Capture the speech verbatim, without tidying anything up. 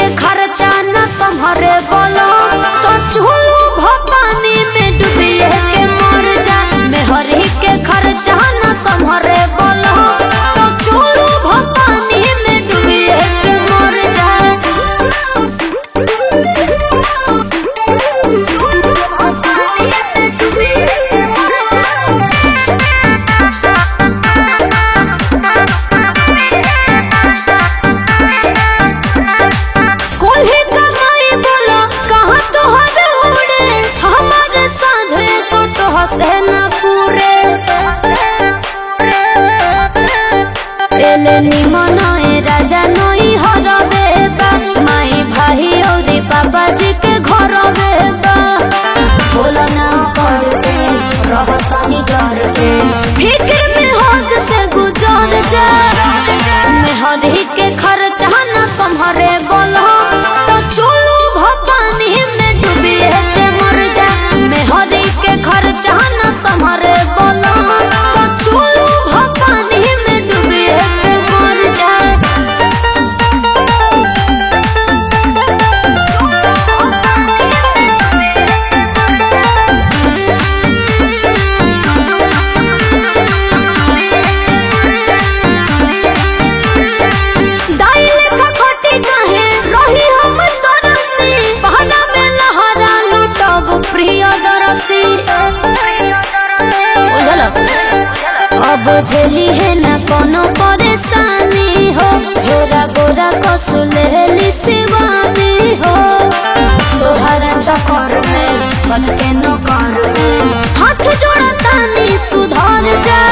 के खर्चा न संभरे बोलो तो चूल्हू भपानी में डूबिए के मर जा। मेहरी के खर्चा न संभरे बोलो तो चूल्हू भपानी में डूबिए के मर जा। निमन राजा नई हरबे बा माई भाई और बाबा जी के घर बा। बोला ना पड़ते रहतनी डर के फिक्र में हद से गुजर जा। मेहरी के खर्चा न संभरे बोलो तो चूल्हू भपानी में डूबिए के मर जा। मेहरी के खर्चा न संभरे बोलो तो चूल्हू भपानी में डूबिए के मर जा। अब झेली है न कोनो परेशानी हो झोरा गोरा कसुलेली शिवानी हो। तोहरा चक्कर में बन के नौकर में हाथ जोड़तानी सुधर जा।